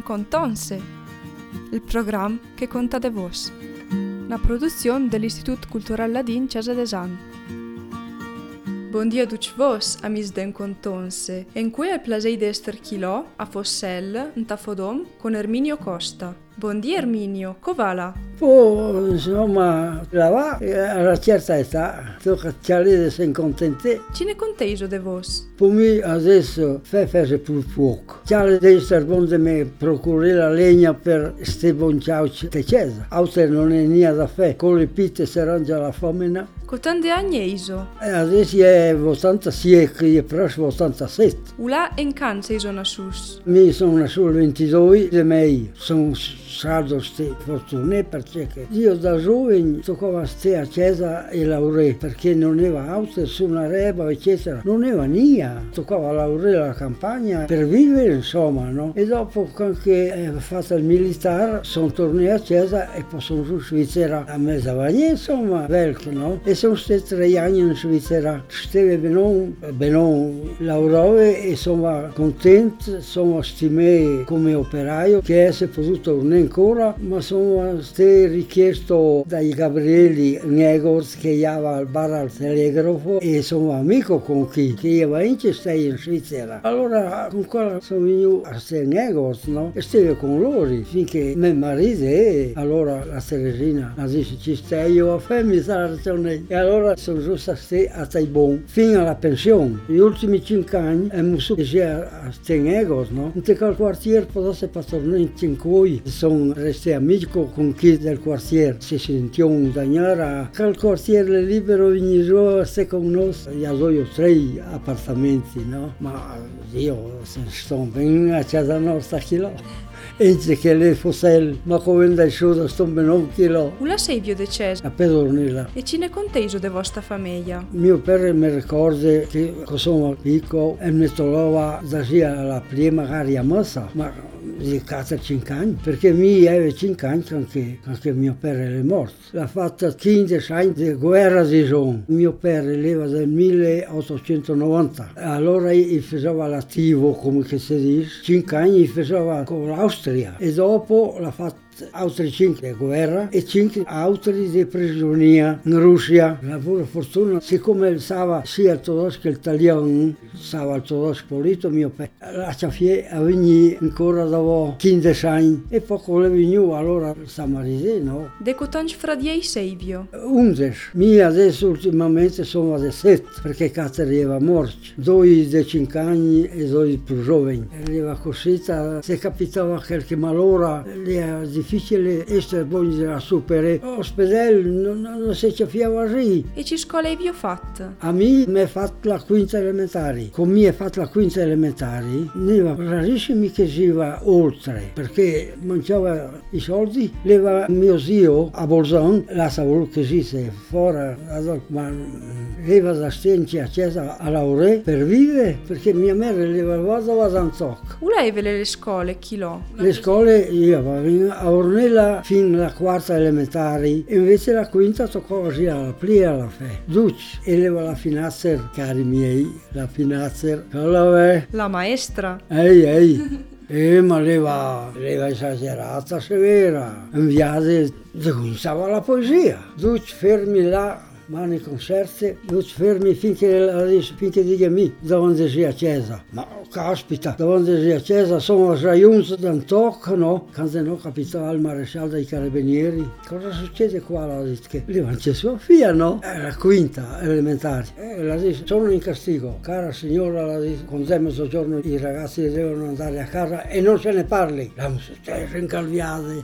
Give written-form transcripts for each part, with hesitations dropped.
Contonse, il programma che conta de vos, una produzione dell'Istituto Culturale Ladin Cesa d'Esan. Buon dia a tutti vos, amici d'en Contonse, in cui è il piacere di essere chilò a Fossel, in Tafodom, con Erminio Costa. Buon dia Erminio, come va? Poi, insomma, là va, alla certa età, tocca chiarire se contente. Ci ne conteso de vos? Per me adesso fare più poco. Chiaro di essere buono di me procurare la legna per ste bonciauci di chiesa. Altro non è niente da fare, con le pitte si arrangia la famina. Con tanti anni iso? Adesso è 86, che è prossimo 87. Ula in can sei sono sus? Mi sono solo 22 di me, sono stato fortunato perché io da giovane toccavo a stare a chiesa e lavorare perché non aveva auto, nessuna reba eccetera, non aveva niente, toccava a lavorare alla campagna per vivere insomma, no? E dopo che ho fatto il militare sono tornato a chiesa e poi sono giù in Svizzera a Mezzavaglia insomma, Velk, no? E sono stati 3 anni in Svizzera, stavo benone, lavoravo e sono contento, sono stimato come operaio che si è potuto tornare ancora, ma sono stato richiesto dai Gabrieli Negors che aveva al bar al telegrafo e sono amico con chi che aveva in Svizzera. Allora con quello sono venuto a stare Negors, no? E stavo con loro finché mio marito e allora la Teresina ha detto ci stai io a femmina e allora sono giusto a stare a Taibon fino alla pensione. Gli ultimi 5 anni abbiamo subito a stare Negors, no? In quel quartiere potesse tornare in 5 sono resti amico con chi del quartiere, si sentiva un dagnara. Quel quartiere libero veniva giù a stare con noi. Io ho 3 appartamenti, no? Ma io sto bene a casa nostra chilo. E che le fossel, ma come da sciuda sto bene un chilo. Ula sei vio decesa? A Pedornilla. E ci ne conteso de vostra famiglia? Mio padre mi ricorda che quando sono piccolo e mi trovava da sia alla prima magari a massa, ma di 4-5 anni, perché mi aveva 5 anni anche mio padre è morto. L'ha fatta 15 anni di guerra di giorno. Mio padre leva del 1890. Allora io faceva l'attivo, come si dice, 5 anni faceva con l'Austria e dopo l'ha fatto altri 5 di guerra e 5 altri di prigionia in Russia. La pura fortuna, siccome stava sia il tedesco che l'italiano, stava il tedesco pulito, mio padre la ciafie a venire ancora dopo 15 anni e poi quando è venuto allora sta marito, no? De cotanci fradiei sei vio? 11. Mi adesso ultimamente sono a 7 perché Cateri era morto. 2 di 5 anni e 2 più giovani. Era così, se capitava qualche malora, era difficile essere buoni da superare. L'ospedale non si capiva lì. E ci scuole vi ho fatta? A me mi ha fatto la quinta elementare. Con me ha fatto la quinta elementare, ne va rarissimi che si va oltre, perché mancava i soldi. Leva mio zio a Bolzano, la sa voluto che si sia fuori, ma leva da stenci a chiesa a lavorare per vivere, perché mia madre leva vado a Zanzoc. Ula evele le scuole, chi l'ho? Le scuole io avevo a Ornella fino alla 4ª elementare, invece la quinta toccò così alla plia alla fe. Duc, e leva la finanzer, cari miei, la finanzer, La maestra? Ehi. Ma leva esagerata, severa. In viaggio cominciava la poesia. Duc, fermi là. Mani concerte, non fermi finché dica mi davanti sia chiesa. Ma caspita, davanti sia chiesa sono raggiunto da un tocco, no? Quando no capitava il maresciallo dei carabinieri. Cosa succede qua? La dice che lì c'è sua figlia, no? È la quinta elementare. La dice, sono in castigo. Cara signora, la dice, con te mezzogiorno i ragazzi devono andare a casa e non se ne parli. La siamo incalviati.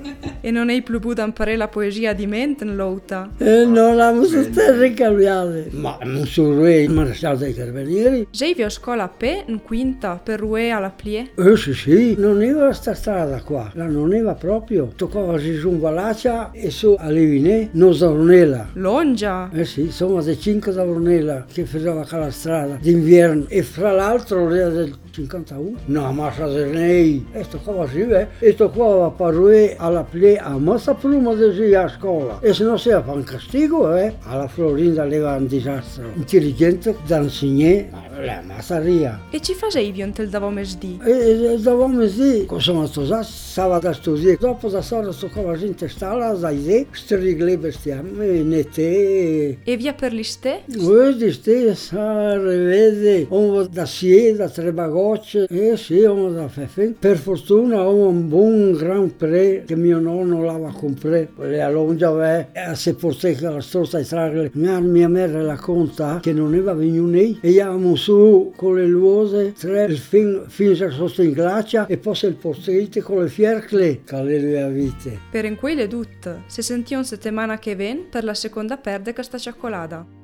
E non hai più potuto imparare la poesia di mente, l'outa? Non la state cambiate. Ma non sono il maresciallo dei carabinieri. Sei vi a scuola a Pe, in quinta, per rue alla plie? Sì, non aveva questa strada qua, la non aveva proprio. Toccava su un Valaccia e su a Levinè, non da Ornella. Longia? Sì, sono dei 5 da Ornella che faceva quella strada d'inverno e fra l'altro era del 51. No, ma ça lei. E sto qua si vede. E sto qua a parlare alla play a massa prima di a scuola. E se non si fa un castigo, alla Florinda aveva un disastro. Intelligente da insegnare, ma la massaria. E ci facevi un tel davo mesdì? E davamo sì, sono sposato, stava da studiare. Dopo da sola sto qua la gente stava, da idee, strigle bestiame, nette. E via per l'iste? Vedi, stessa, rivede, uomo da Siena, da Trebagocce, sì, uomo da Fefen. Per fortuna ho un buon Grand Prix che mio nonno l'aveva comprato. Le allongiava, se portava la strozza di trarle. Mia madre racconta che non aveva venuto lì e eravamo su con le luose, fino a sotto in glacia e poi il portete con le fiercle che le vite. Per in quelle tutte, si sentiva una settimana che ven per la seconda perde questa cioccolata.